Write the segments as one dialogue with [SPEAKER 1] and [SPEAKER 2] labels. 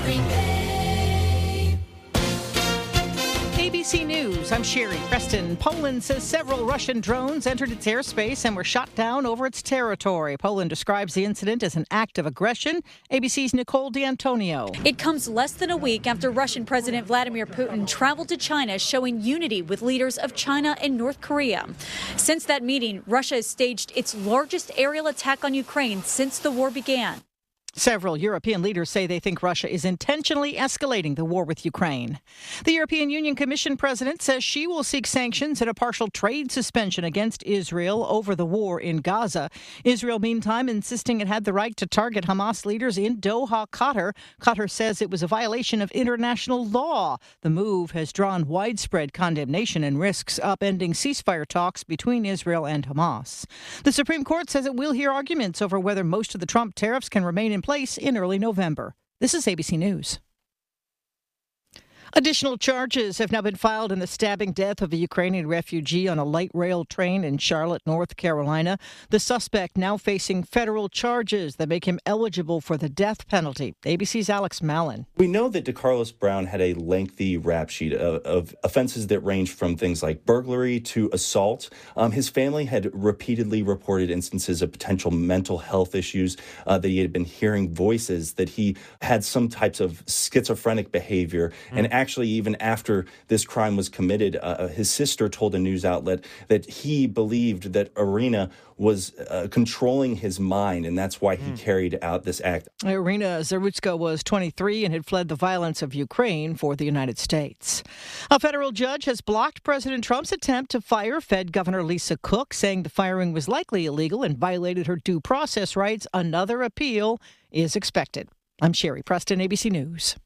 [SPEAKER 1] Green Bay.
[SPEAKER 2] ABC News, I'm Sherry Preston. Poland says several Russian drones entered its airspace and were shot down over its territory. Poland describes the incident as an act of aggression. ABC's Nicole D'Antonio.
[SPEAKER 3] It comes less than a week after Russian President Vladimir Putin traveled to China, showing unity with leaders of China and North Korea. Since that meeting, Russia has staged its largest aerial attack on Ukraine since the war began.
[SPEAKER 2] Several European leaders say they think Russia is intentionally escalating the war with Ukraine. The European Union Commission president says she will seek sanctions and a partial trade suspension against Israel over the war in Gaza. Israel, meantime, insisting it had the right to target Hamas leaders in Doha, Qatar. Qatar says it was a violation of international law. The move has drawn widespread condemnation and risks upending ceasefire talks between Israel and Hamas. The Supreme Court says it will hear arguments over whether most of the Trump tariffs can remain in place in early November. This is ABC News. Additional charges have now been filed in the stabbing death of a Ukrainian refugee on a light rail train in Charlotte, North Carolina. The suspect now facing federal charges that make him eligible for the death penalty. ABC's Alex Mallon.
[SPEAKER 4] We know that DeCarlos Brown had a lengthy rap sheet of offenses that ranged from things like burglary to assault. His family had repeatedly reported instances of potential mental health issues, that he had been hearing voices, that he had some types of schizophrenic behavior, and actually, even after this crime was committed, his sister told a news outlet that he believed that Irina was controlling his mind, and that's why he carried out this act.
[SPEAKER 2] Irina Zarutska was 23 and had fled the violence of Ukraine for the United States. A federal judge has blocked President Trump's attempt to fire Fed Governor Lisa Cook, saying the firing was likely illegal and violated her due process rights. Another appeal is expected. I'm Sherry Preston, ABC News.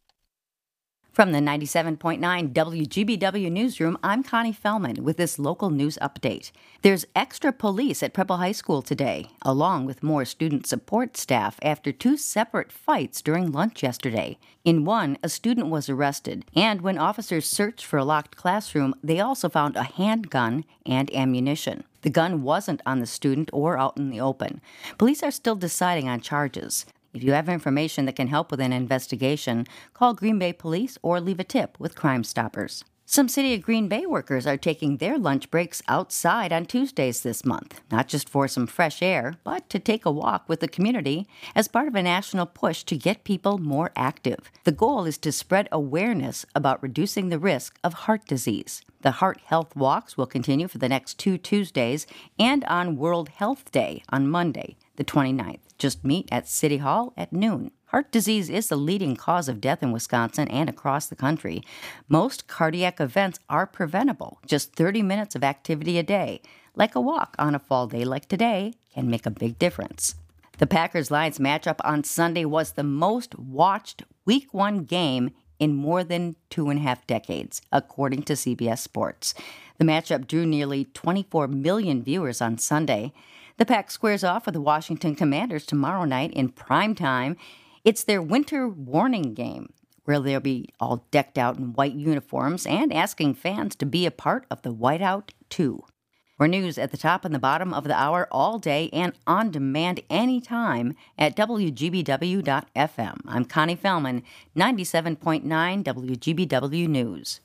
[SPEAKER 5] From the 97.9 WGBW Newsroom, I'm Connie Fellman with this local news update. There's extra police at Preble High School today, along with more student support staff after two separate fights during lunch yesterday. In one, a student was arrested, and when officers searched for a locked classroom, they also found a handgun and ammunition. The gun wasn't on the student or out in the open. Police are still deciding on charges. If you have information that can help with an investigation, call Green Bay Police or leave a tip with Crime Stoppers. Some City of Green Bay workers are taking their lunch breaks outside on Tuesdays this month, not just for some fresh air, but to take a walk with the community as part of a national push to get people more active. The goal is to spread awareness about reducing the risk of heart disease. The Heart Health Walks will continue for the next 2 Tuesdays and on World Health Day on Monday, the 29th. Just meet at City Hall at noon. Heart disease is the leading cause of death in Wisconsin and across the country. Most cardiac events are preventable. Just 30 minutes of activity a day, like a walk on a fall day like today, can make a big difference. The Packers-Lions matchup on Sunday was the most watched Week 1 game in more than 2.5 decades, according to CBS Sports. The matchup drew nearly 24 million viewers on Sunday. The Pack squares off with the Washington Commanders tomorrow night in prime time. It's their winter warning game, where they'll be all decked out in white uniforms and asking fans to be a part of the Whiteout 2. For news at the top and the bottom of the hour all day and on demand anytime at WGBW.FM. I'm Connie Fellman, 97.9 WGBW News.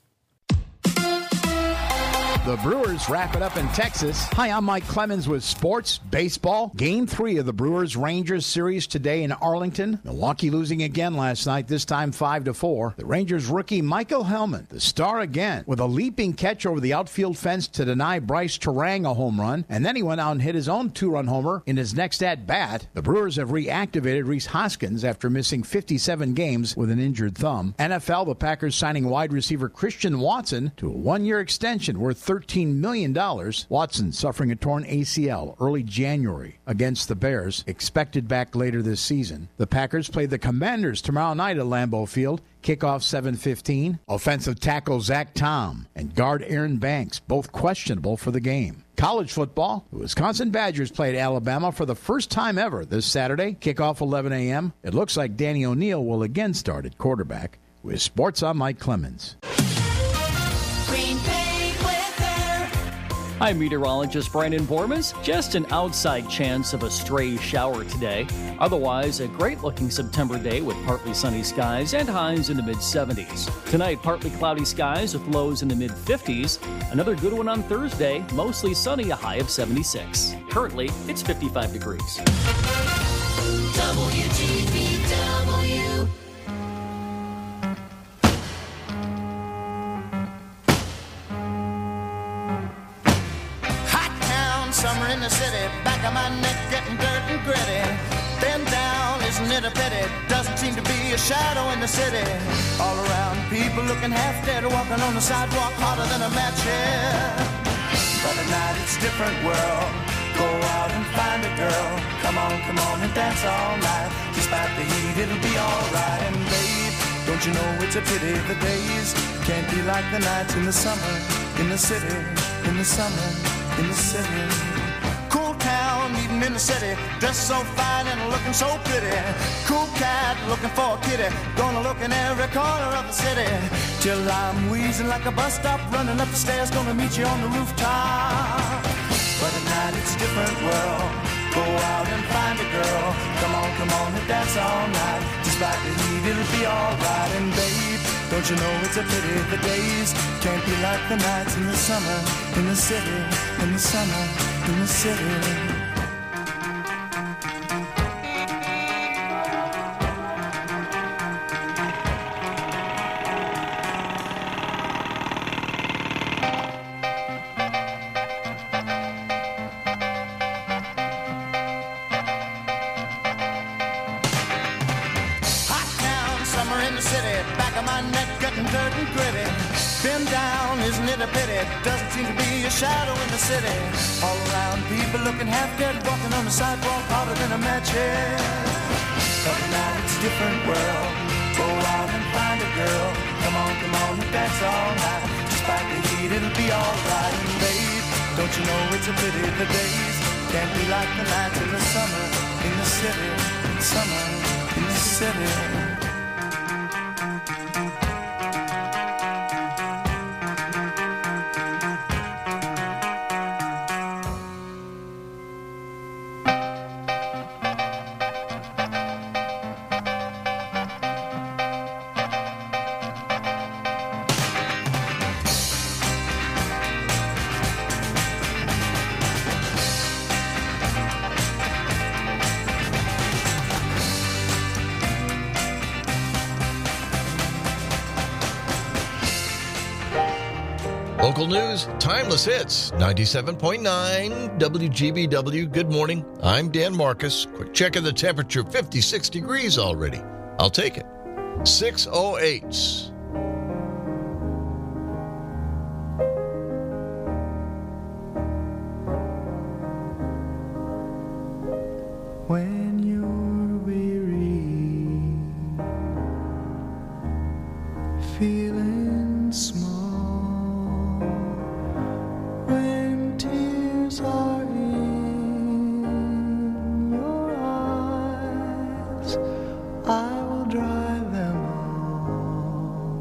[SPEAKER 6] The Brewers wrap it up in Texas. Hi, I'm Mike Clemens with Sports Baseball. Game 3 of the Brewers-Rangers series today in Arlington. Milwaukee losing again last night, this time 5-4. The Rangers rookie Michael Hellman, the star again, with a leaping catch over the outfield fence to deny Bryce Terang a home run. And then he went out and hit his own 2-run homer in his next at-bat. The Brewers have reactivated Rhys Hoskins after missing 57 games with an injured thumb. NFL, the Packers signing wide receiver Christian Watson to a 1-year extension worth $13 million. Watson suffering a torn ACL early January against the Bears, expected back later this season. The Packers play the Commanders tomorrow night at Lambeau Field. Kickoff 7:15. Offensive tackle Zach Tom and guard Aaron Banks, both questionable for the game. College football, the Wisconsin Badgers played Alabama for the first time ever this Saturday. Kickoff 11 a.m. It looks like Danny O'Neal will again start at quarterback. With sports, I'm Mike Clemens.
[SPEAKER 1] Green Bay weather.
[SPEAKER 7] I'm meteorologist Brandon Bormas. Just an outside chance of a stray shower today. Otherwise, a great-looking September day with partly sunny skies and highs in the mid-70s. Tonight, partly cloudy skies with lows in the mid-50s. Another good one on Thursday, mostly sunny, a high of 76. Currently, it's 55 degrees.
[SPEAKER 1] WGBW.
[SPEAKER 8] Summer in the city, back of my neck getting dirt and gritty. Bend down, isn't it a pity? Doesn't seem to be a shadow in the city. All around, people looking half dead, walking on the sidewalk harder than a match here. But at night it's a different world. Go out and find a girl. Come on and dance all night. Despite the heat, it'll be alright. And babe, don't you know it's a pity the days can't be like the nights in the summer, in the city, in the summer, in the city. Cool town, meeting in the city, dressed so fine and looking so pretty. Cool cat, looking for a kitty, gonna look in every corner of the city. Till I'm wheezing like a bus stop, running up the stairs, gonna meet you on the rooftop. But at night it's a different world. Go out and find a girl. Come on and dance all night. Despite the heat, it'll be alright. And babe, don't you know it's a pity the days can't be like the nights in the summer, in the city, in the summer, in the city. Doesn't seem to be a shadow in the city. All around, people looking half dead, walking on the sidewalk harder than a match head. But now it's a different world. Go out and find a girl. Come on and dance all night. Despite the heat, it'll be alright. And babe, don't you know it's a pity the days can't be like the nights in the summer, in the city, summer, in the city.
[SPEAKER 9] Local news, timeless hits, 97.9 WGBW. Good morning. I'm Dan Marcus. Quick check of the temperature, 56 degrees already. I'll take it. 6:08.
[SPEAKER 8] When you're weary, feeling small. When tears are in your eyes, I will dry them all.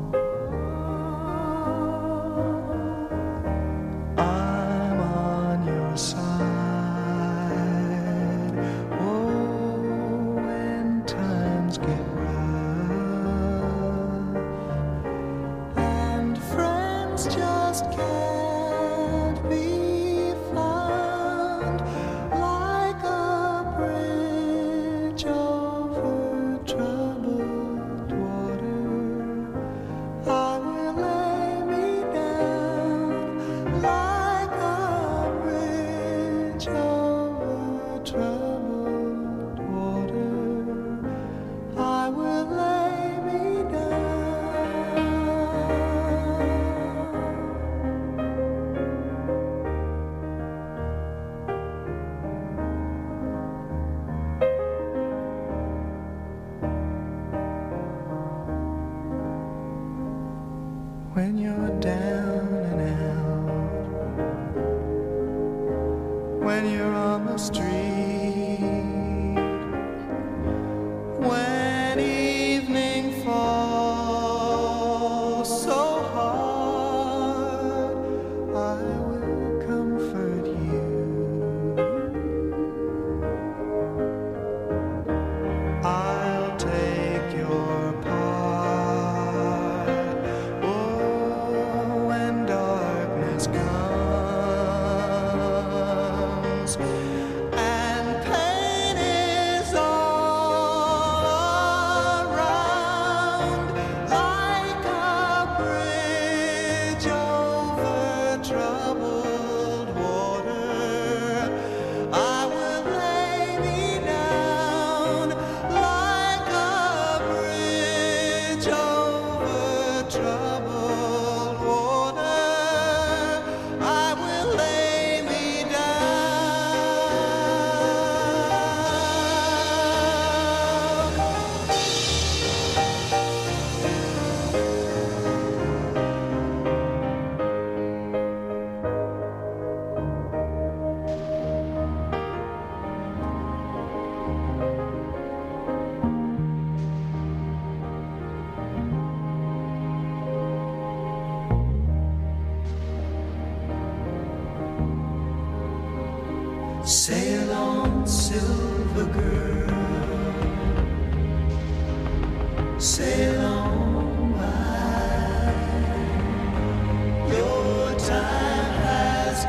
[SPEAKER 8] Sail on, silver girl. Sail on by. Your time has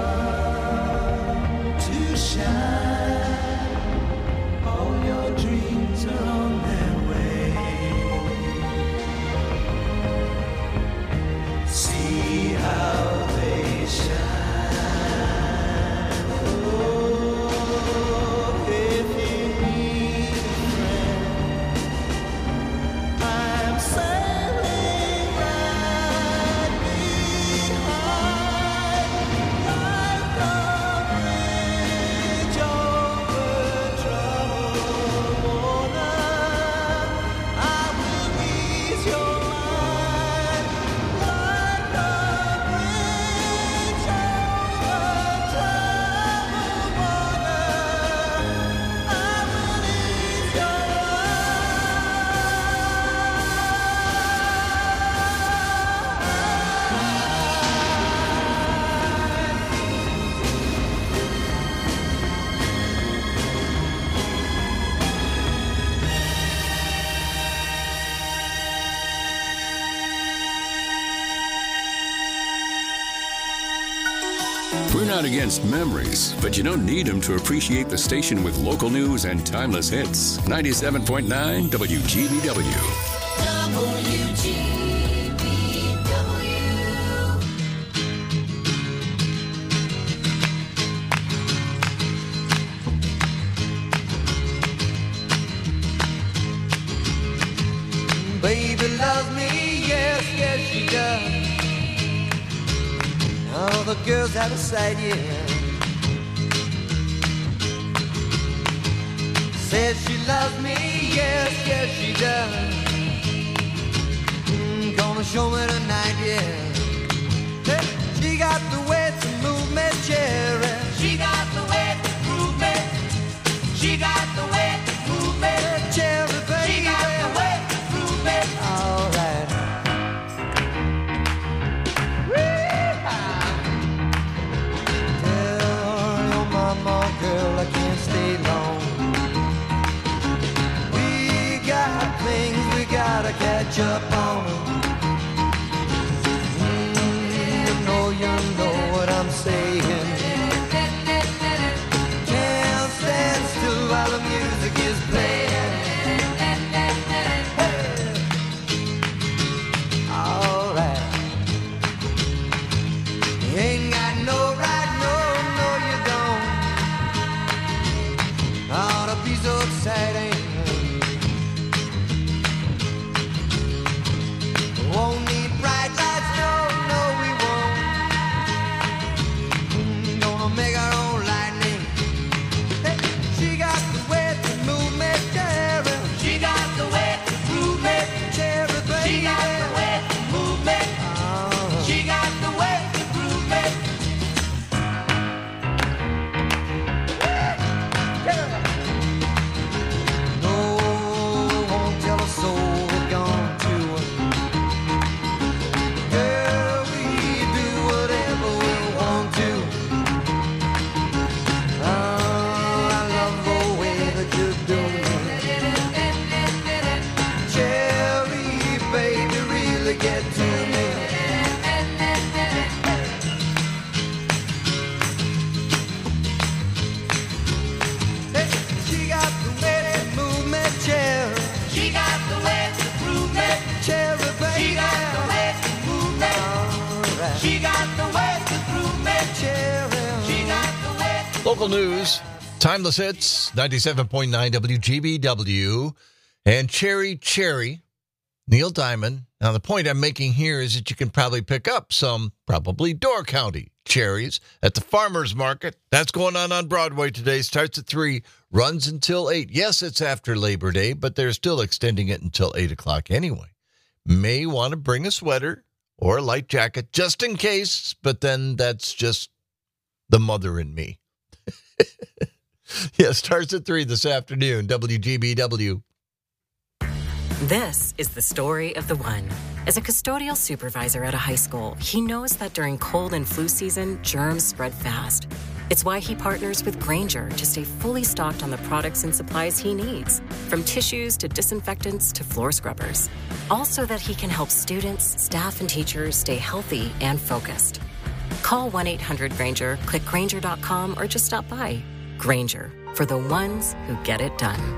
[SPEAKER 8] come to shine. All your dreams are on their way. See how they shine.
[SPEAKER 10] We're not against memories, but you don't need them to appreciate the station with local news and timeless hits. 97.9 WGBW.
[SPEAKER 8] Baby loves me, yes, yes she does. All the girls out of sight, yeah. Says she loves me, yes, yes she does. Gonna show me tonight, yeah. Hey, she got the way to move me, cherry. She got the way to move me. She got the way to move me, cherry, baby. She got the way to move me. All right. Girl, I can't stay long. We got things we gotta catch up on. You know what I'm saying. Can't stand still while the music is playing. Hey. All right. You ain't got no right, no, you don't. Ought to be so exciting. Won't need bright lights, no, we won't. Gonna make our own lightning. Hey, she got the way to move me, cherry. She got the way to move me, cherry, baby. She got the way to move me. She got the way to move me. No, won't tell a soul we're gone to. Girl, we do whatever we want to. I love the way that you do me. Cherry, baby, really get to me. Hey, she got the way to move me, cherry. She got the way to prove me, cherry, baby. She got the way to move me. She got the way to prove me, cherry. She got the way.
[SPEAKER 9] Local news, timeless hits, 97.9 WGBW, and Cherry, Neil Diamond. Now, the point I'm making here is that you can probably pick up some, probably Door County cherries at the farmer's market. That's going on Broadway today. Starts at 3, runs until 8. Yes, it's after Labor Day, but they're still extending it until 8 o'clock anyway. May want to bring a sweater or a light jacket just in case, but then that's just the mother in me. Yeah, starts at 3 this afternoon, WGBW.
[SPEAKER 11] This is the story of the one. As a custodial supervisor at a high school, he knows that during cold and flu season, germs spread fast. It's why he partners with Grainger to stay fully stocked on the products and supplies he needs, from tissues to disinfectants to floor scrubbers. All so that he can help students, staff, and teachers stay healthy and focused. Call 1-800-GRAINGER, click Grainger.com, or just stop by. Grainger, for the ones who get it done.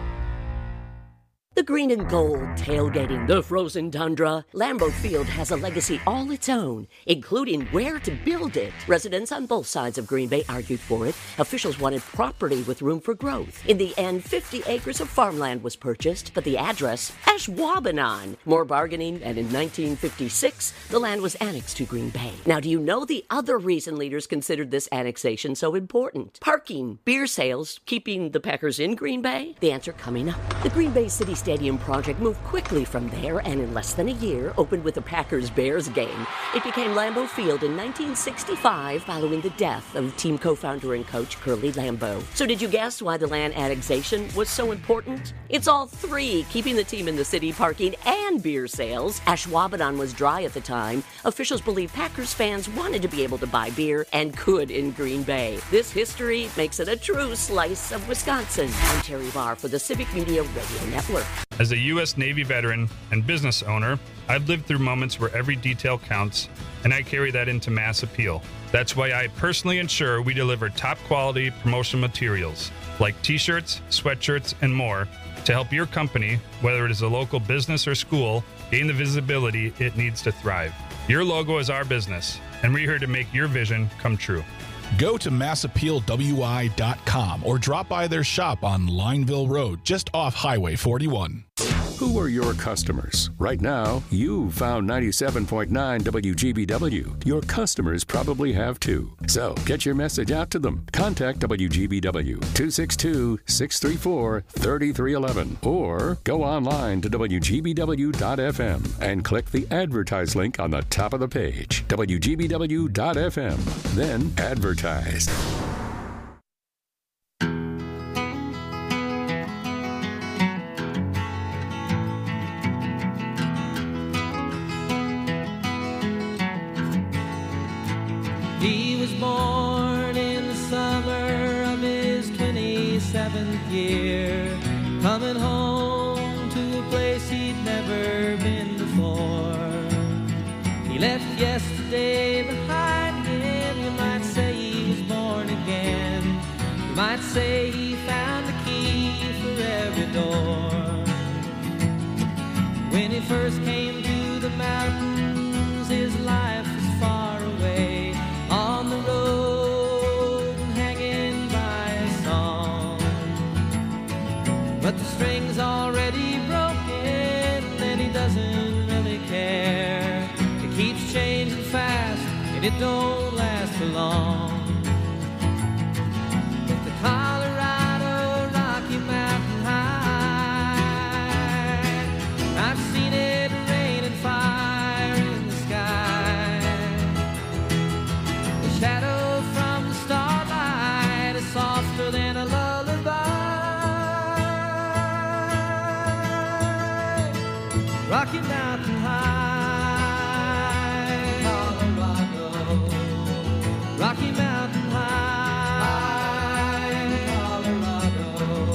[SPEAKER 12] The green and gold tailgating the frozen tundra. Lambeau Field has a legacy all its own, including where to build it. Residents on both sides of Green Bay argued for it. Officials wanted property with room for growth. In the end, 50 acres of farmland was purchased, but the address, Ashwaubenon. More bargaining, and in 1956, the land was annexed to Green Bay. Now, do you know the other reason leaders considered this annexation so important? Parking, beer sales, keeping the Packers in Green Bay? The answer coming up. The Green Bay City Stadium project moved quickly from there and in less than a year opened with a Packers-Bears game. It became Lambeau Field in 1965 following the death of team co-founder and coach Curly Lambeau. So did you guess why the land annexation was so important? It's all three, keeping the team in the city, parking, and beer sales. Ashwaubenon was dry at the time. Officials believe Packers fans wanted to be able to buy beer and could in Green Bay. This history makes it a true slice of Wisconsin. I'm Terry Barr for the Civic Media Radio Network.
[SPEAKER 13] As a U.S. Navy veteran and business owner, I've lived through moments where every detail counts, and I carry that into Mass Appeal. That's why I personally ensure we deliver top-quality promotional materials like T-shirts, sweatshirts, and more to help your company, whether it is a local business or school, gain the visibility it needs to thrive. Your logo is our business, and we're here to make your vision come true.
[SPEAKER 14] Go to massappealwi.com or drop by their shop on Lineville Road, just off Highway 41.
[SPEAKER 10] Who are your customers? Right now, you've found 97.9 WGBW. Your customers probably have too. So get your message out to them. Contact WGBW 262-634-3311 or go online to WGBW.FM and click the advertise link on the top of the page. WGBW.FM. Then advertise.
[SPEAKER 15] He was born in the summer of his 27th year, coming home to a place he'd never been before. He left yesterday behind him. You might say he was born again. You might say he found the key for every door. When he first came to the mountains, his life was far away, on the road and hanging by a song. But the string's already broken and he doesn't really care. It keeps changing fast and it don't last for long. But the Colorado Rocky Mountain High, I've seen it rain and fire in the sky. The shadow from the starlight is softer than a lullaby. Rocky Mountain High, Colorado. Rocky Mountain High, Colorado.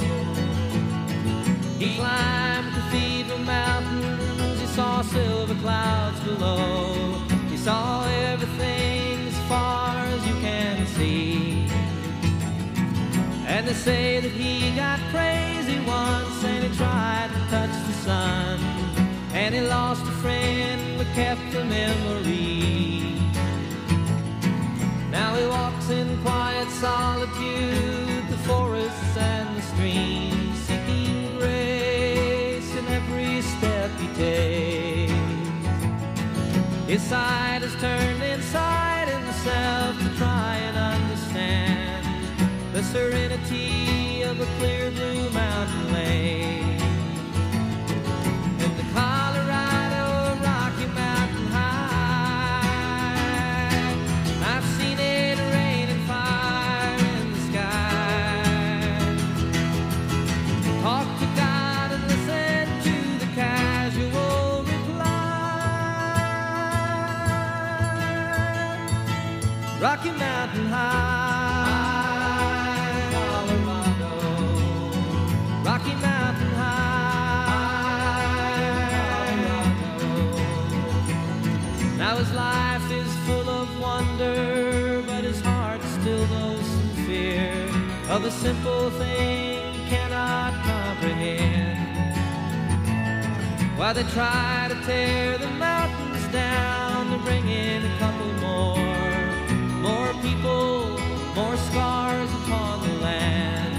[SPEAKER 15] He climbed Cathedral Mountains. He saw silver clouds below. He saw everything as far as you can see. And they say that he got crazy once and he tried to touch the sun. And he lost a friend but kept a memory. Now he walks in quiet solitude, the forests and the streams, seeking grace in every step he takes. His side is turned inside himself to try and understand the serenity of a clear blue mountain lake. And the Colorado Rocky Mountain High, I've seen it rain and fire in the sky. Talk to God and listen to the casual reply. Rocky Mountain High. of a simple thing cannot comprehend. Why they try to tear the mountains down to bring in a couple more people, more scars upon the land.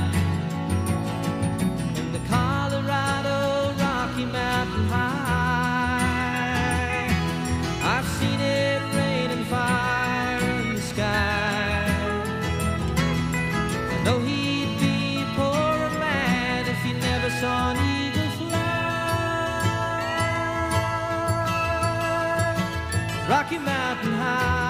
[SPEAKER 15] In the Colorado Rocky Mountain High, I've seen it rain and fire in the sky. I know he'd be a poorer man if he never saw an eagle fly. Rocky Mountain High.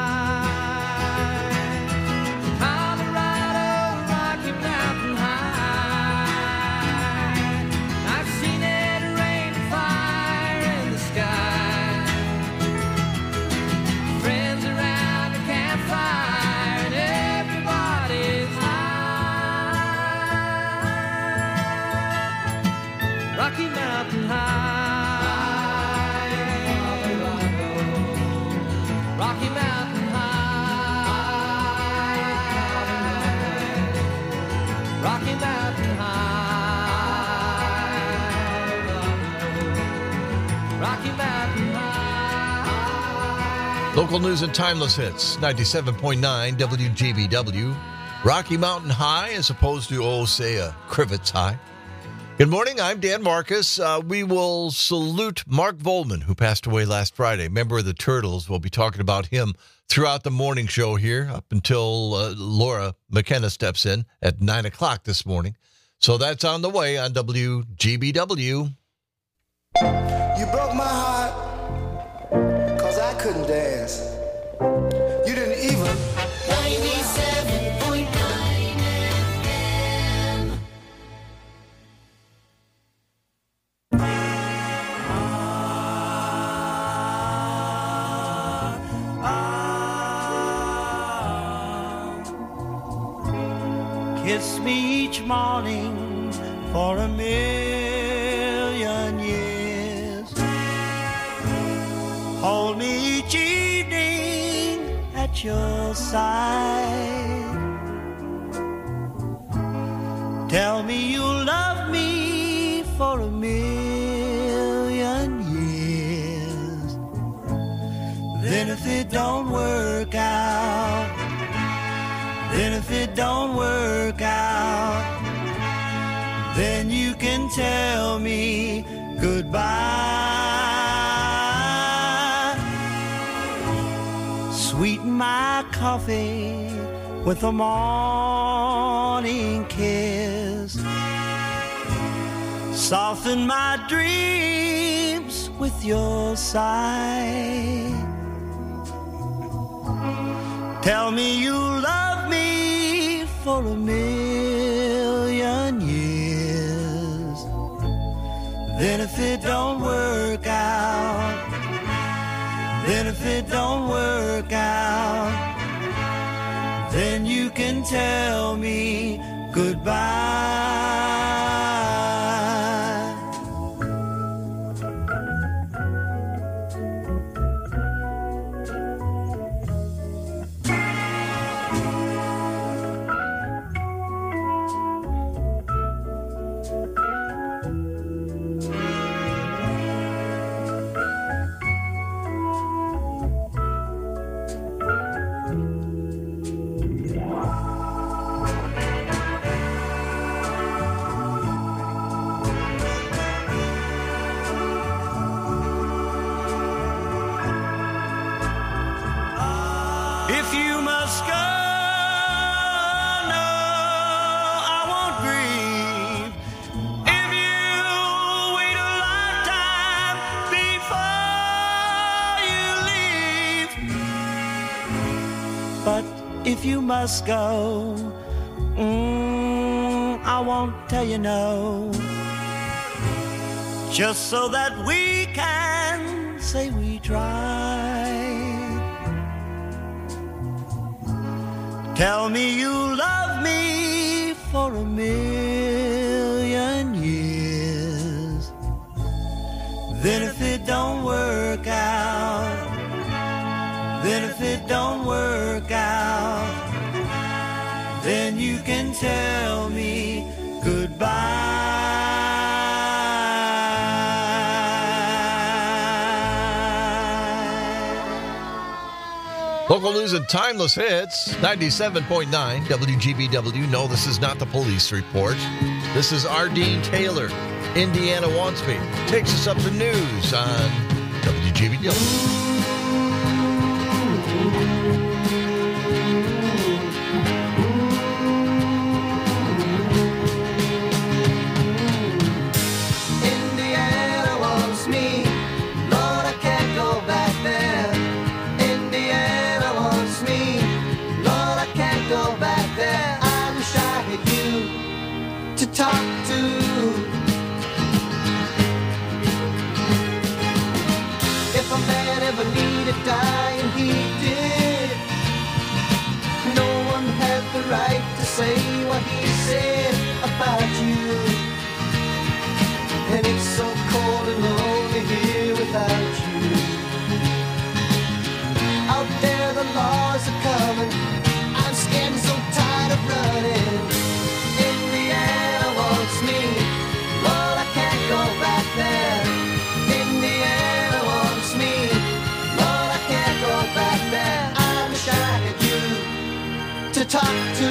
[SPEAKER 15] Rocky Mountain High, Rocky Mountain High, Rocky Mountain High, Rocky Mountain High.
[SPEAKER 9] Local news and timeless hits, 97.9 WGBW. Rocky Mountain High as opposed to, say, a Crivets High. Good morning, I'm Dan Marcus. We will salute Mark Volman, who passed away last Friday, member of the Turtles. We'll be talking about him throughout the morning show here up until Laura McKenna steps in at 9 o'clock this morning. So that's on the way on WGBW.
[SPEAKER 8] You broke my heart, 'cause I couldn't dance. You didn't even.
[SPEAKER 1] 97.9 FM.
[SPEAKER 15] Kiss me each morning for a million years. Hold me each evening at your side. Tell me you'll love me for a million years. Then if it don't work out, then if it don't work out, then you can tell me goodbye. Sweeten my coffee with a morning kiss. Soften my dreams with your sigh. Tell me you love me for a million years. Then if it don't work out, then if it don't work out, then you can tell me goodbye. If you must go, no, I won't grieve. If you wait a lifetime before you leave. But if you must go, I won't tell you no. Just so that we can say we tried. Tell me you love me for a million years. Then if it don't work out, then if it don't work out,
[SPEAKER 8] then you can tell me goodbye.
[SPEAKER 9] Local news and timeless hits, 97.9 WGBW. No, this is not the police report. This is Ardeen Taylor. Indiana Wants Me. Takes us up to news on WGBW.
[SPEAKER 8] Talk to. If a man ever needed dying, he did. No one had the right to say what he said about you. And it's so cold and lonely here without you. Out there the laws are coming. I'm scared and so tired of running. Me, Lord, I can't go back there. Indiana wants me, Lord, I can't go back there. I wish I had you to talk to.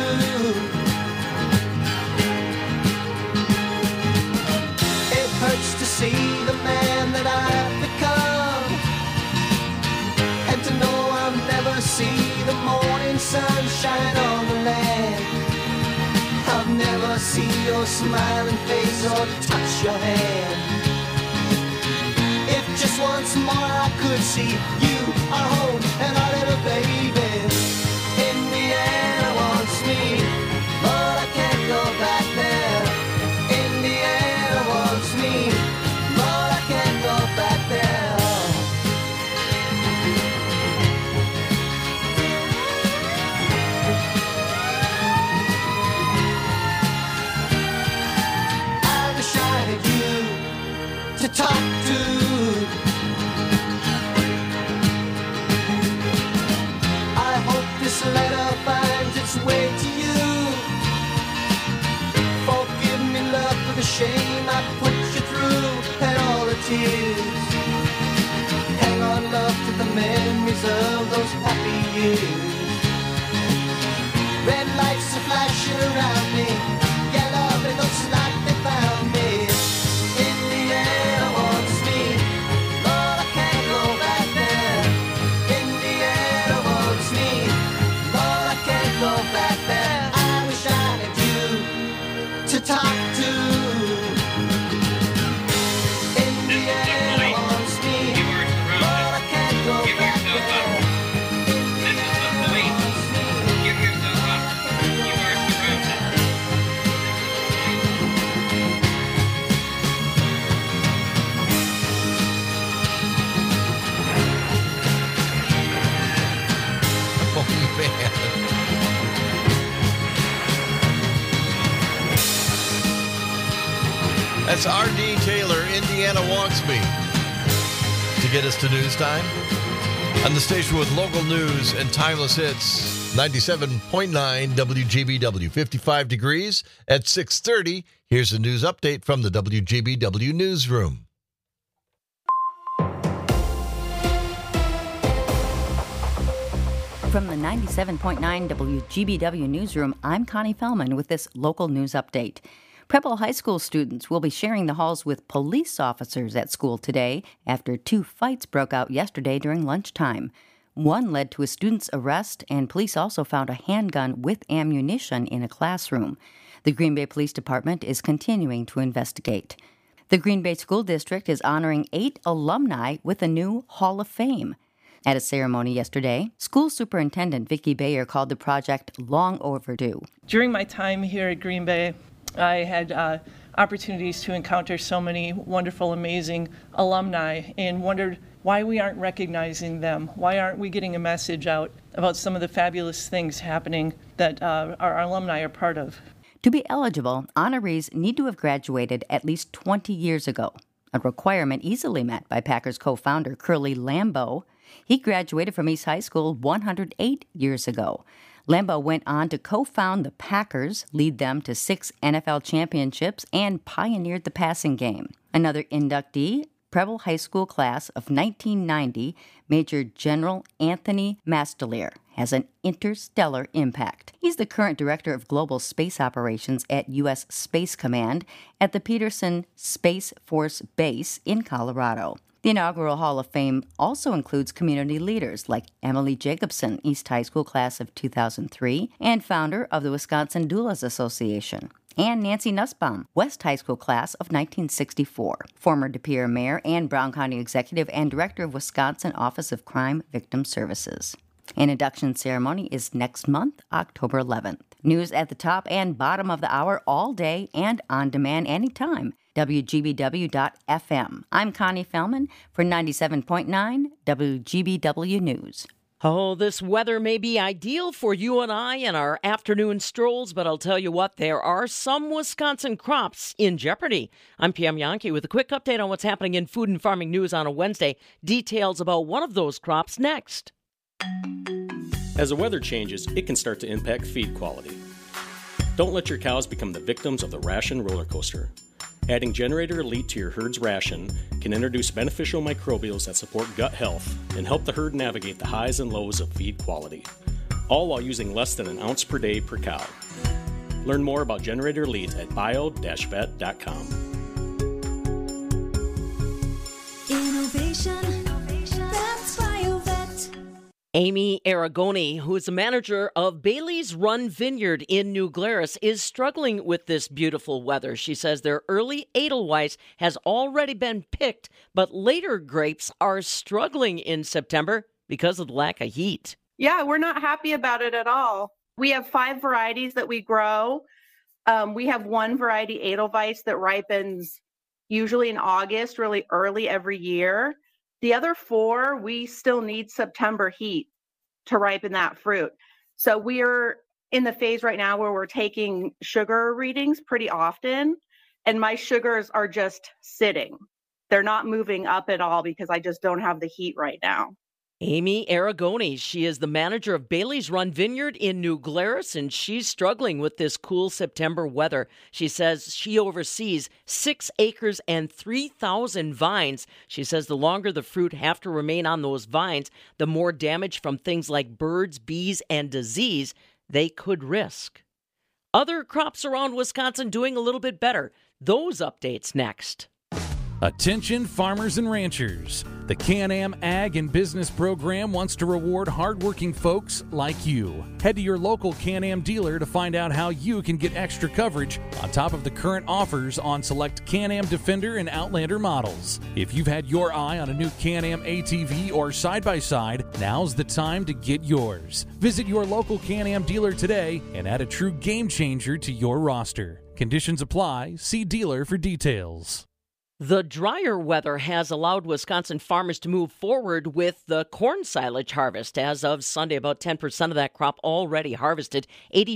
[SPEAKER 8] It hurts to see the man that I've become, and to know I'll never see the morning sunshine on the land. I'll never see your smiling face or touch your hand. If just once more I could see you, our home, and our little baby. Indiana wants me, but I can't go back there. Indiana wants me, but I can't go back there. To talk to. I hope this letter finds its way to you. Forgive me, love, for the shame I put you through and all the tears. Hang on, love, to the memories of those happy years. Red lights are flashing around me. Yeah, love, it looks like they found me. Indiana wants me, Lord, I can't go back there. Indiana wants me, Lord, I can't go back there. I wish I had you to talk to. Indiana wants me, Lord, I can't go back there. Indiana wants me. Give yourself up. You are surrounded.
[SPEAKER 9] That's Ardeen Taylor, Indiana Wants Me. To get us to news time. On the station with local news and timeless hits, 97.9 WGBW. 55 degrees at 6:30. Here's a news update from the WGBW newsroom.
[SPEAKER 5] From the 97.9 WGBW newsroom, I'm Connie Fellman with this local news update. Preble High School students will be sharing the halls with police officers at school today after two fights broke out yesterday during lunchtime. One led to a student's arrest, and police also found a handgun with ammunition in a classroom. The Green Bay Police Department is continuing to investigate. The Green Bay School District is honoring 8 alumni with a new Hall of Fame. At a ceremony yesterday, School Superintendent Vicki Bayer called the project long overdue.
[SPEAKER 16] During my time here at Green Bay, I had opportunities to encounter so many wonderful, amazing alumni and wondered why we aren't recognizing them. Why aren't we getting a message out about some of the fabulous things happening that our alumni are part of?
[SPEAKER 5] To be eligible, honorees need to have graduated at least 20 years ago, a requirement easily met by Packers co-founder Curly Lambeau. He graduated from East High School 108 years ago. Lambeau went on to co-found the Packers, lead them to 6 NFL championships, and pioneered the passing game. Another inductee, Preble High School class of 1990, Major General Anthony Mastelier, has an interstellar impact. He's the current Director of Global Space Operations at U.S. Space Command at the Peterson Space Force Base in Colorado. The inaugural Hall of Fame also includes community leaders like Emily Jacobson, East High School class of 2003, and founder of the Wisconsin Doulas Association, and Nancy Nussbaum, West High School class of 1964, former De Pere Mayor and Brown County Executive and Director of Wisconsin Office of Crime Victim Services. An induction ceremony is next month, October 11th. News at the top and bottom of the hour all day and on demand anytime. WGBW.FM. I'm Connie Fellman for 97.9 WGBW News.
[SPEAKER 17] Oh, this weather may be ideal for you and I in our afternoon strolls, but I'll tell you what, there are some Wisconsin crops in jeopardy. I'm Pam Yankee with a quick update on what's happening in food and farming news on a Wednesday. Details about one of those crops next.
[SPEAKER 18] As the weather changes, it can start to impact feed quality. Don't let your cows become the victims of the ration roller coaster. Adding Generator Elite to your herd's ration can introduce beneficial microbials that support gut health and help the herd navigate the highs and lows of feed quality, all while using less than an ounce per day per cow. Learn more about Generator Elite at bio-vet.com.
[SPEAKER 1] Innovation, that's BioVet.
[SPEAKER 17] Amy Aragoni, who is the manager of Bailey's Run Vineyard in New Glarus, is struggling with this beautiful weather. She says their early Edelweiss has already been picked, but later grapes are struggling in September because of the lack of heat.
[SPEAKER 19] Yeah, we're not happy about it at all. We have 5 varieties that we grow. We have one variety, Edelweiss, that ripens usually in August, really early every year. The other 4, we still need September heat to ripen that fruit. So we're in the phase right now where we're taking sugar readings pretty often, and my sugars are just sitting. They're not moving up at all because I just don't have the heat right now.
[SPEAKER 17] Amy Aragoni, she is the manager of Bailey's Run Vineyard in New Glarus, and she's struggling with this cool September weather. She says she oversees 6 acres and 3,000 vines. She says the longer the fruit have to remain on those vines, the more damage from things like birds, bees, and disease they could risk. Other crops around Wisconsin doing a little bit better. Those updates next.
[SPEAKER 20] Attention farmers and ranchers. The Can-Am Ag and Business Program wants to reward hardworking folks like you. Head to your local Can-Am dealer to find out how you can get extra coverage on top of the current offers on select Can-Am Defender and Outlander models. If you've had your eye on a new Can-Am ATV or side-by-side, now's the time to get yours. Visit your local Can-Am dealer today and add a true game changer to your roster. Conditions apply. See dealer for details.
[SPEAKER 17] The drier weather has allowed Wisconsin farmers to move forward with the corn silage harvest. As of Sunday, about 10% of that crop already harvested.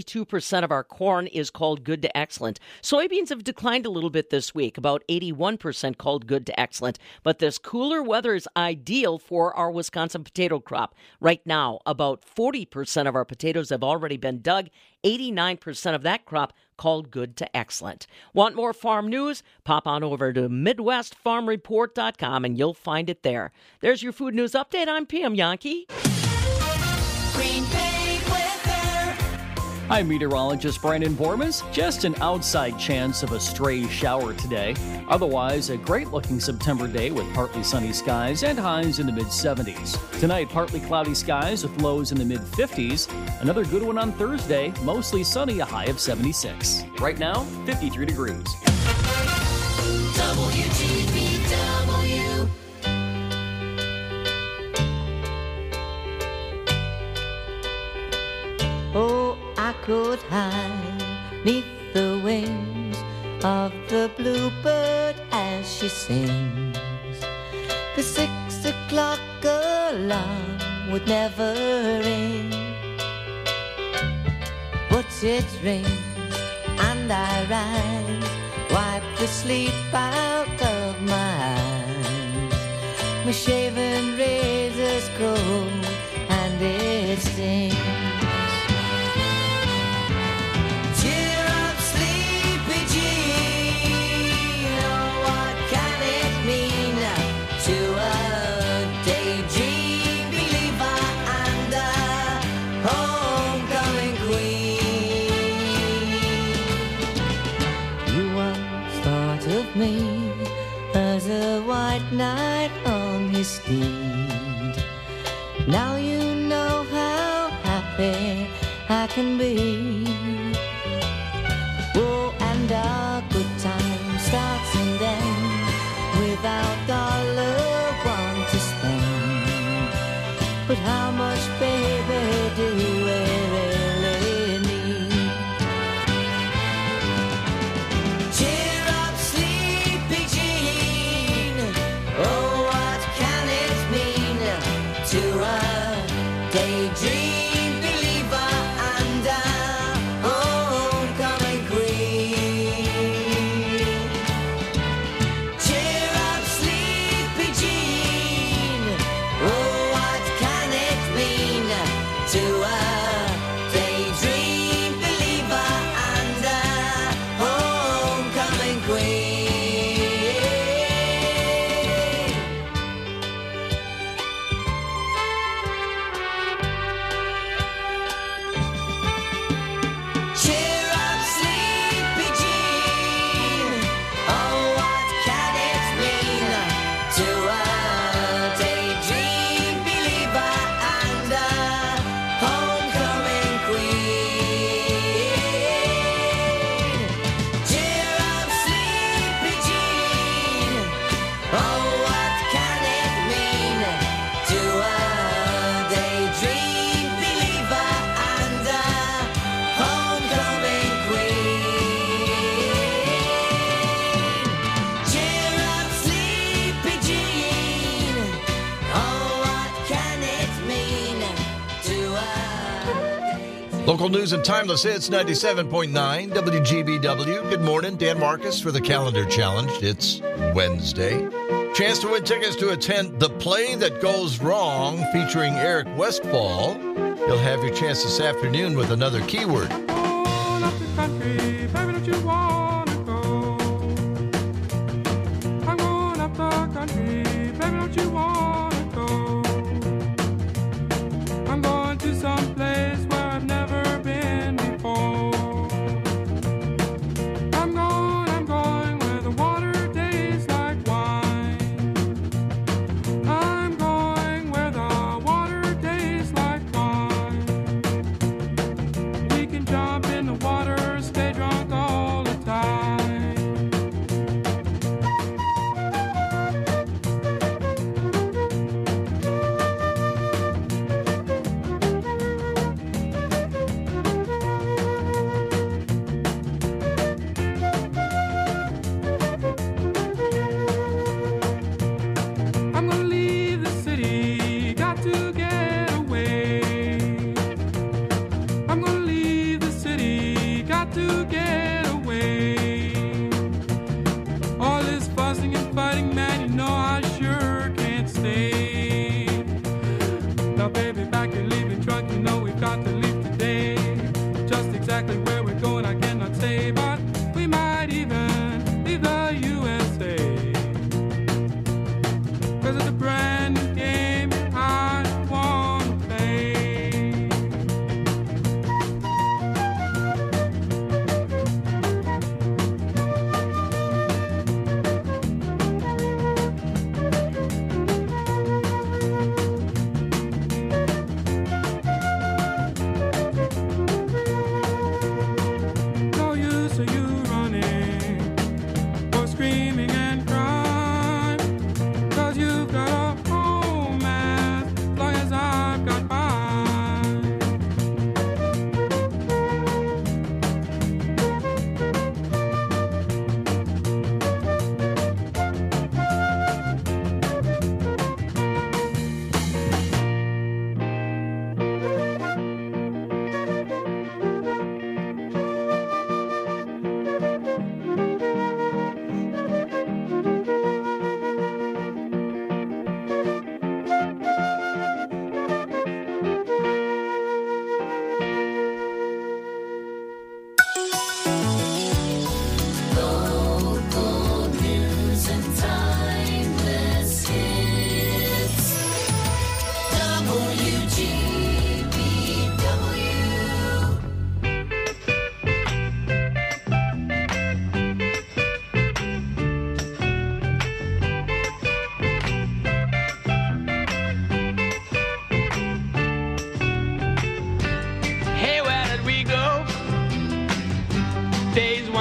[SPEAKER 17] 82% of our corn is called good to excellent. Soybeans have declined a little bit this week, about 81% called good to excellent. But this cooler weather is ideal for our Wisconsin potato crop. Right now, about 40% of our potatoes have already been dug. 89% of that crop called good to excellent. Want more farm news? Pop on over to MidwestFarmReport.com and you'll find it there. There's your food news update. I'm Pam Yankee.
[SPEAKER 1] Green Bay weather.
[SPEAKER 7] I'm meteorologist Brandon Bormas. Just an outside chance of a stray shower today. Otherwise, a great-looking September day with partly sunny skies and highs in the mid-70s. Tonight, partly cloudy skies with lows in the mid-50s. Another good one on Thursday, mostly sunny, a high of 76. Right now, 53 degrees.
[SPEAKER 1] WGBW.
[SPEAKER 15] Oh, I could hide neath the wings of the bluebird as she sings. The 6 o'clock alarm would never ring, but it rings and I rise, wipe the sleep out of my eyes. My shaven razor's cold and it stings.
[SPEAKER 21] me as a white knight on his steed. Now you know how happy I can be. Oh, and our good time starts and ends without dollar one to spend. But how much, baby, do we really need? Cheer up, sleepy Jean. Oh, what can it mean to a daydream believer and a homecoming queen? Cheer up, sleepy Jean. Oh, what can it mean to a daydream believer and a homecoming queen? Cheer up, sleepy Jean. Oh, what can it mean to a daydream believer and a homecoming queen? Cheer up, sleepy Jean. Oh, what can it mean to a daydream believer and a homecoming queen? Cheer up, sleepy Jean. Oh, what can it mean to a
[SPEAKER 9] Local news and timeless hits, 97.9 WGBW. Good morning, Dan Marcus for the Calendar Challenge. It's Wednesday. Chance to win tickets to attend The Play That Goes Wrong featuring Eric Westfall. You'll have your chance this afternoon with another keyword.
[SPEAKER 22] Baby, don't you wanna go? I'm going up the country, baby, don't you wanna go? I'm going to some place where I've never been before. I'm going where the water tastes like wine. I'm going where the water tastes like wine. We can jump in the water, stay drunk all the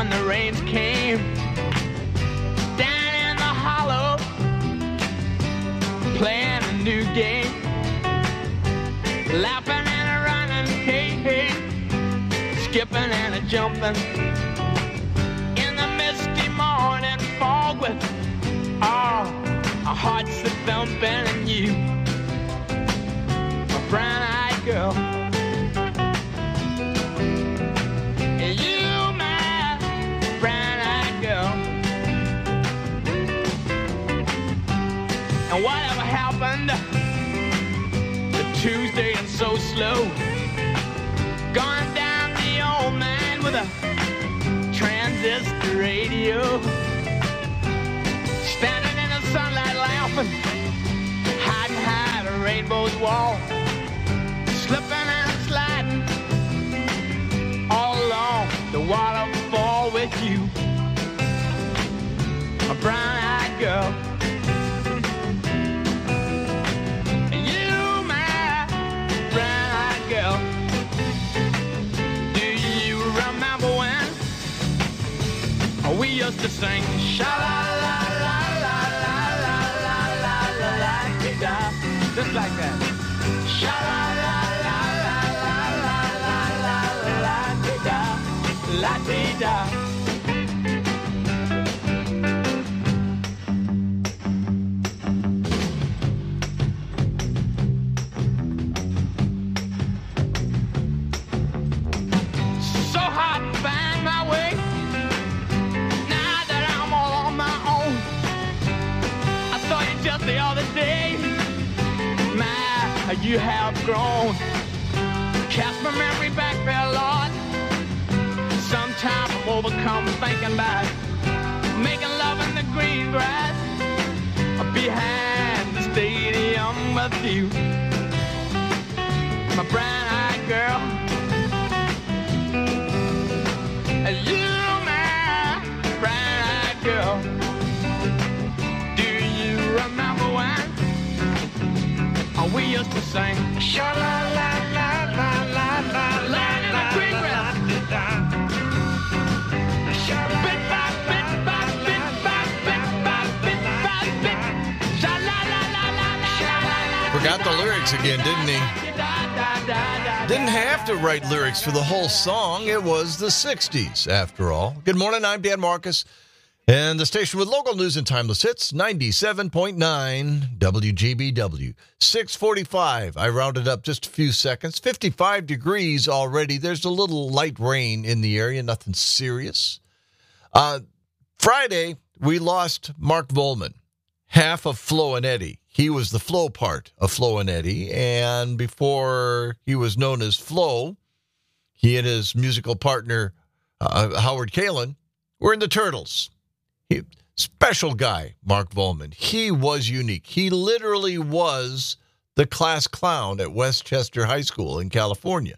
[SPEAKER 3] the rains came down in the hollow, playing a new game, laughing and a running, hey, hey, skipping and a jumping in the misty morning fog with our hearts a thumping, and you, my brown-eyed girl. You, my brown-eyed girl. And whatever happened to Tuesday and so slow, gone down the old man with a transistor radio, standing in the sunlight laughing, hiding behind a rainbow's wall, slipping and sliding all along the waterfall with you, a brown-eyed girl. You, my brown-eyed girl. Do you remember when we used to sing sha-la-la-la-la-la-la-la-la-la-la-la-la-la-la, just like that. La-dee-da. So hard to find my way now that I'm all on my own. I saw you just the other day. My, you have grown. Cast my memory back there, Lord. Sometimes I'm overcome thinking about making love in the green grass behind the stadium with you, my brown-eyed girl. You, my brown-eyed girl. Do you remember when we used to sing sha-la-la-la-la-la-la-la in the green grass?
[SPEAKER 9] Forgot the lyrics again, didn't he? Didn't have to write lyrics for the whole song. It was the 60s, after all. Good morning, I'm Dan Marcus. And the station with local news and timeless hits, 97.9 WGBW. 6:45. I rounded up just a few seconds. 55 degrees already. There's a little light rain in the area, nothing serious. Friday, we lost Mark Volman, half of Flo and Eddie. He was the Flo part of Flo and Eddie, and before he was known as Flo, he and his musical partner, Howard Kaylan, were in the Turtles. Special guy, Mark Volman. He was unique. He literally was the class clown at Westchester High School in California.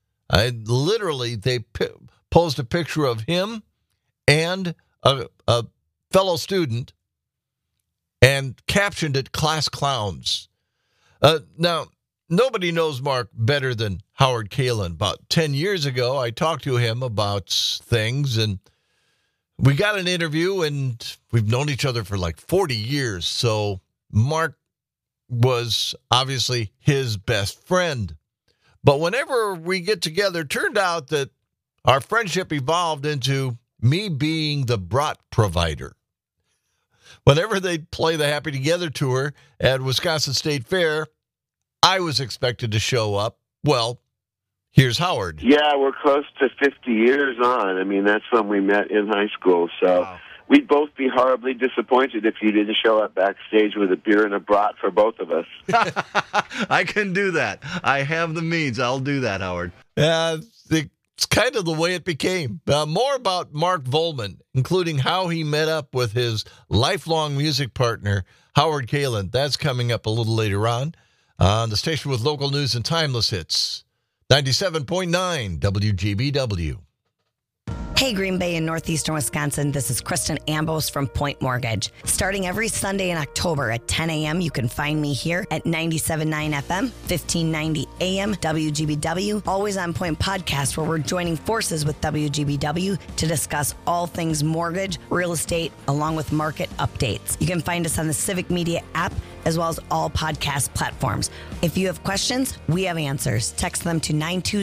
[SPEAKER 9] They posed a picture of him and a fellow student and captioned it "Class Clowns." Now, nobody knows Mark better than Howard Kaylan. About 10 years ago, I talked to him about things, and we got an interview, and we've known each other for like 40 years. So Mark was obviously his best friend. But whenever we get together, it turned out that our friendship evolved into me being the brat provider. Whenever they'd play the Happy Together tour at Wisconsin State Fair, I was expected to show up. Well, here's Howard.
[SPEAKER 4] Yeah, we're close to 50 years on. I mean, that's when we met in high school. So we'd both be horribly disappointed if you didn't show up backstage with a beer and a brat for both of us.
[SPEAKER 23] I can do that. I have the means. I'll do that, Howard.
[SPEAKER 9] It's kind of the way it became. More about Mark Volman, including how he met up with his lifelong music partner, Howard Kaylan. That's coming up a little later on the station with local news and timeless hits. 97.9 WGBW.
[SPEAKER 2] Hey, Green Bay and Northeastern Wisconsin, this is Kristen Ambos from Point Mortgage. Starting every Sunday in October at 10 a.m., you can find me here at 97.9 FM, 1590 AM, WGBW, Always on Point podcast, where we're joining forces with WGBW to discuss all things mortgage, real estate, along with market updates. You can find us on the Civic Media app, as well as all podcast platforms. If you have questions, we have answers. Text them to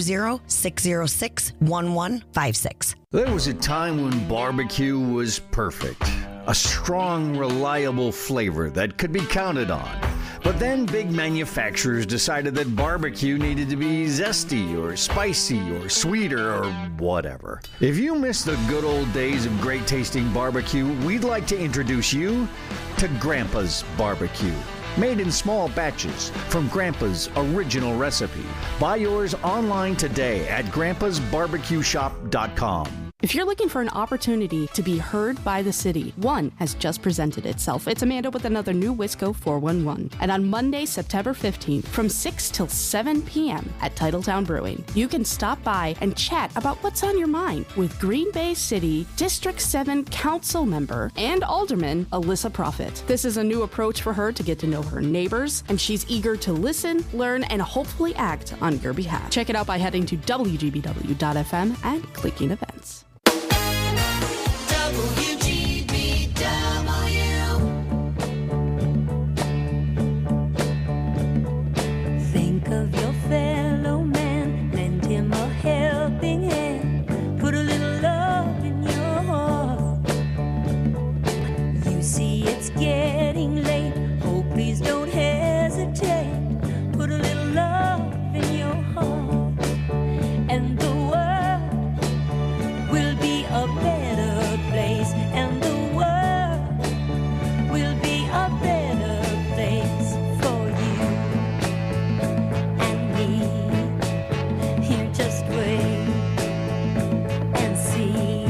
[SPEAKER 2] 920-606-1156.
[SPEAKER 6] There was a time when barbecue was perfect. A strong, reliable flavor that could be counted on. But then big manufacturers decided that barbecue needed to be zesty or spicy or sweeter or whatever. If you miss the good old days of great tasting barbecue, we'd like to introduce you to Grandpa's Barbecue. Made in small batches from Grandpa's original recipe. Buy yours online today at grandpasbarbecueshop.com.
[SPEAKER 11] If you're looking for an opportunity to be heard by the city, one has just presented itself. It's Amanda with another new Wisco 411. And on Monday, September 15th, from 6 till 7 p.m. at Titletown Brewing, you can stop by and chat about what's on your mind with Green Bay City District 7 Council member and Alderman Alyssa Profit. This is a new approach for her to get to know her neighbors, and she's eager to listen, learn, and hopefully act on your behalf. Check it out by heading to WGBW.FM and clicking events.
[SPEAKER 21] Think of your fellow man, lend him a helping hand, put a little love in your heart. You see it's getting late, oh please don't hesitate, put a little love in your heart, and the world will be a better place, and the world will be a better place for you and me. Here, just wait and see.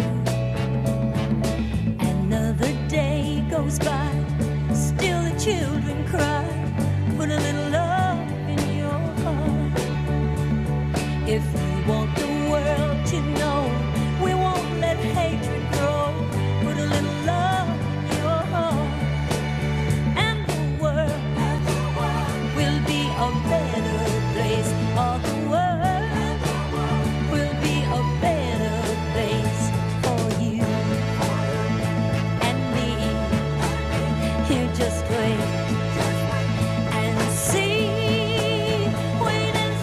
[SPEAKER 21] Another day goes by, still the children cry. Put a little love in your heart. If you want the world to know, we won't let hatred grow. Put a little love in your heart, and the world will be a better place. All the world will be a better place for you and me. Here, just wait and see. Wait and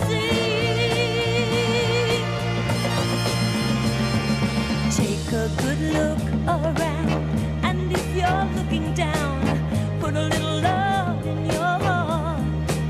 [SPEAKER 21] see. Take a good look around, and if you're looking down, put a little love in your heart.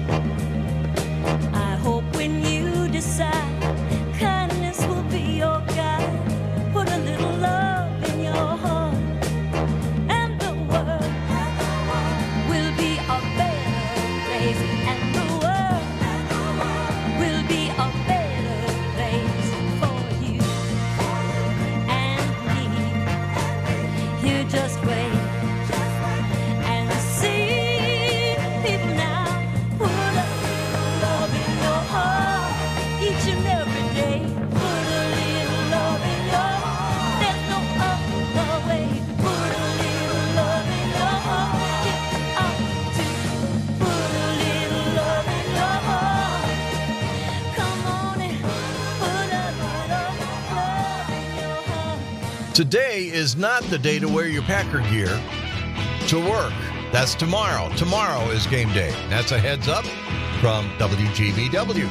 [SPEAKER 21] I hope when you decide, kindness will be your guide. Put a little love in your heart, and the world will be a better place, and the world will be a better place for you and me. You just wait and see. People now, put a little love in your heart each and every day. Put a little love in your heart. There's no other way. Put a little love in your heart. Get out to put a little love in your heart. Come on and put a little love in your heart.
[SPEAKER 9] Today is not the day to wear your Packer gear to work. That's tomorrow. Tomorrow is game day. That's a heads up from WGBW.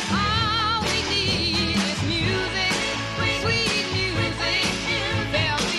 [SPEAKER 3] All we need is music, sweet music.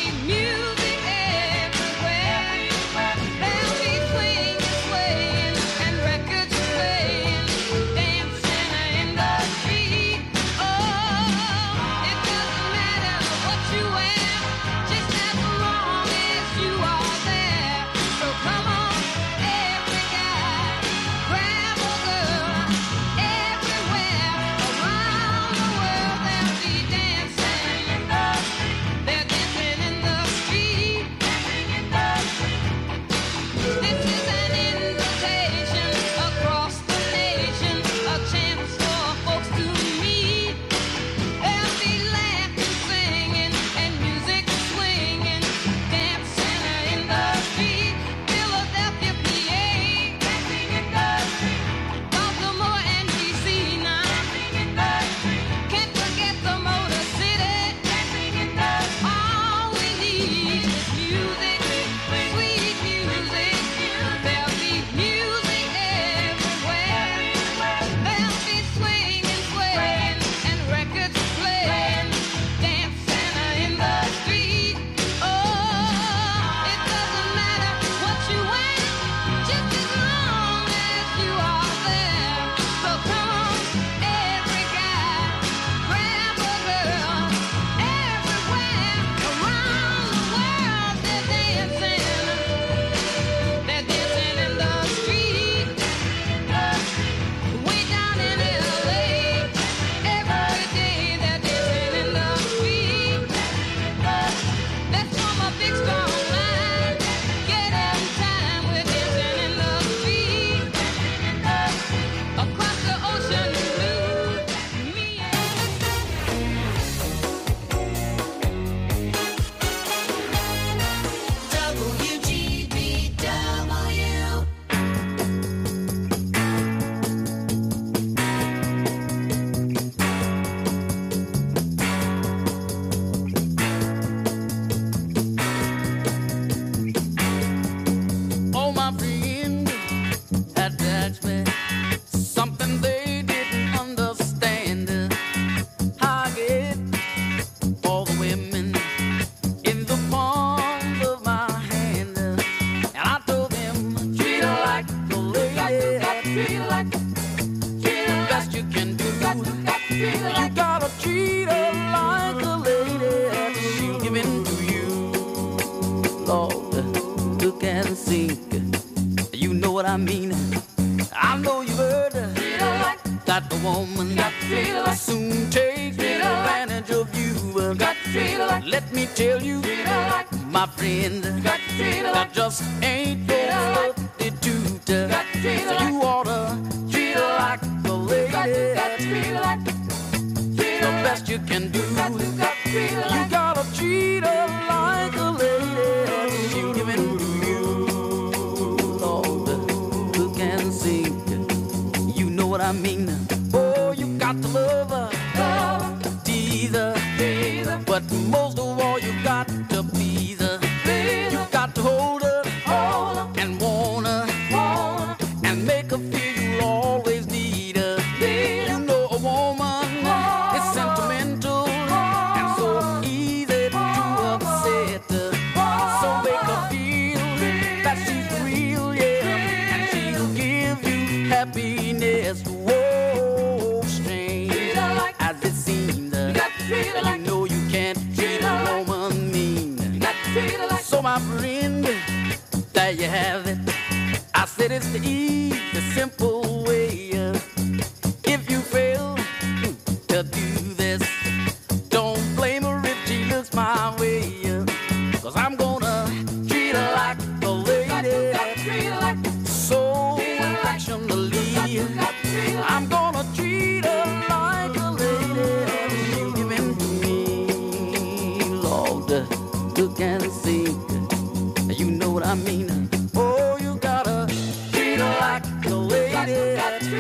[SPEAKER 12] Let me tell you, my friend, that just ain't no substitute. So you oughta treat her like a lady. The best you can do. You gotta treat her like a lady. She'll give it to you, Lord, who can sing. You know what I mean? Oh, you got to love her, tease her, but most of all, you got to please her. You got to hold her and want her and make her feel you'll always need her. You know a woman is sentimental and so easy to upset her. So make her feel that she's real, yeah, and she'll give you happiness. Whoa, strange as it seems, you know you can't treat a woman mean. So my friend, there you have it. I said it's the easy, simple way. If you fail to do this, don't blame her if she looks my way. 'Cause I'm gonna treat her like a lady, so affectionately. I'm gonna treat her like a lady. She'll give in to me, Lord, who can sing. You know what I mean? Oh, you gotta treat her like a lady.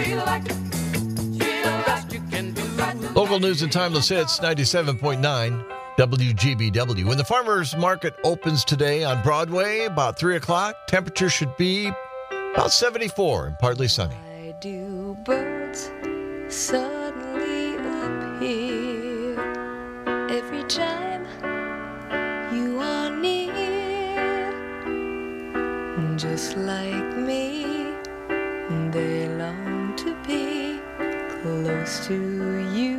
[SPEAKER 12] The best you can do.
[SPEAKER 9] Local news and timeless hits, 97.9 WGBW. When the farmers market opens today on Broadway, about 3 o'clock, temperature should be about 74 and partly sunny.
[SPEAKER 21] Why do birds suddenly appear every time you are near? Just like me, they long to be close to you.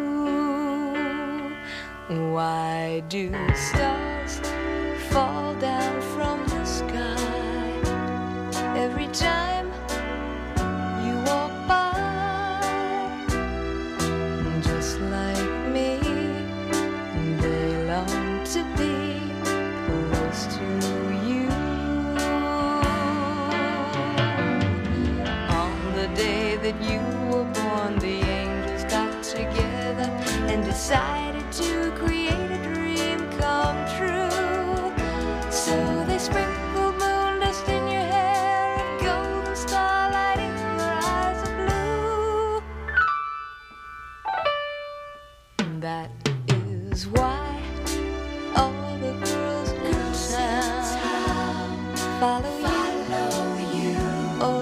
[SPEAKER 21] Why do stars fall down from the sky every time you walk by? Just like me, they long to be close to you. On the day that you were born, the angels got together and decided to create a dream come true. So they sprinkled moon dust in your hair and golden starlight in your eyes of blue. That is why all the girls in town follow you all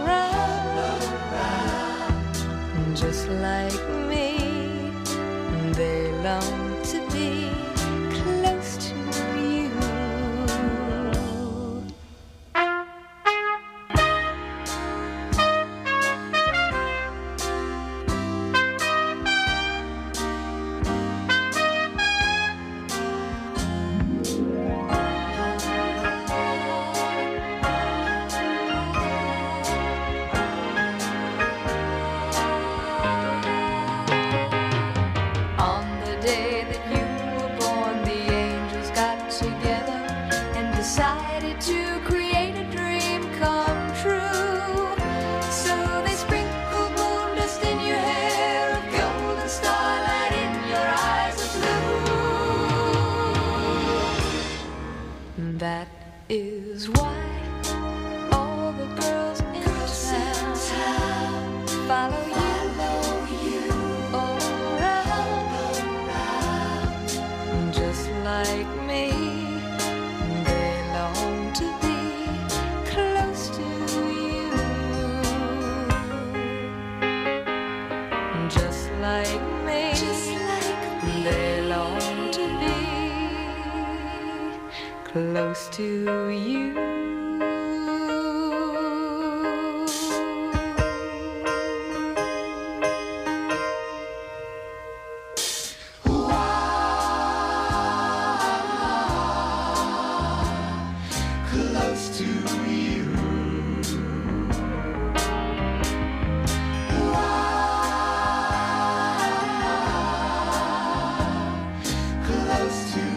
[SPEAKER 21] around. Just like me, they long to be close to you. On the day that you were born, the angels got together and decided to create a dream come true. So they sprinkled moon dust in your hair, a golden starlight in your eyes of blue. That is why all the girls in town follow you all around. Just like me, they long to be close to you. Just like me, they long to be close to you.
[SPEAKER 8] Close to you. Close to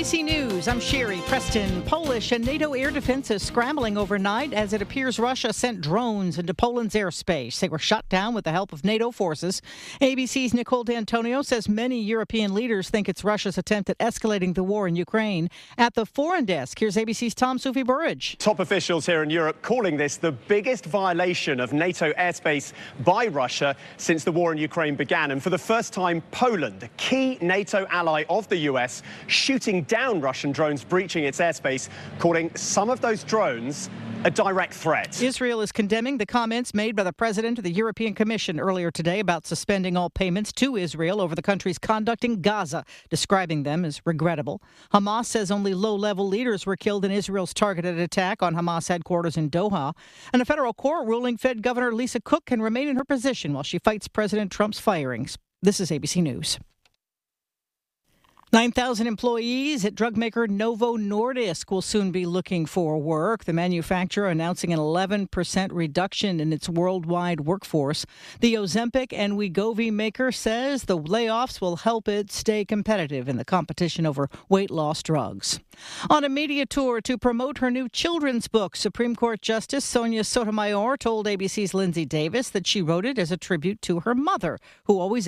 [SPEAKER 10] ABC News, I'm Sherry Preston. Polish and NATO air defense is scrambling overnight as it appears Russia sent drones into Poland's airspace. They were shot down with the help of NATO forces. ABC's Nicole D'Antonio says many European leaders think it's Russia's attempt at escalating the war in Ukraine. At the foreign desk, here's ABC's Tom Sufi Burridge.
[SPEAKER 13] Top officials here in Europe calling this the biggest violation of NATO airspace by Russia since the war in Ukraine began. And for the first time, Poland, a key NATO ally of the US, shooting down Russian drones breaching its airspace, calling some of those drones a direct threat.
[SPEAKER 10] Israel is condemning the comments made by the president of the European Commission earlier today about suspending all payments to Israel over the country's conduct in Gaza, describing them as regrettable. Hamas says only low-level leaders were killed in Israel's targeted attack on Hamas headquarters in Doha. And a federal court ruling Fed Governor Lisa Cook can remain in her position while she fights President Trump's firings. This is ABC News. 9,000 employees at drug maker Novo Nordisk will soon be looking for work. The manufacturer announcing an 11% reduction in its worldwide workforce. The Ozempic and Wegovy maker says the layoffs will help it stay competitive in the competition over weight loss drugs. On a media tour to promote her new children's book, Supreme Court Justice Sonia Sotomayor told ABC's Lindsay Davis that she wrote it as a tribute to her mother, who always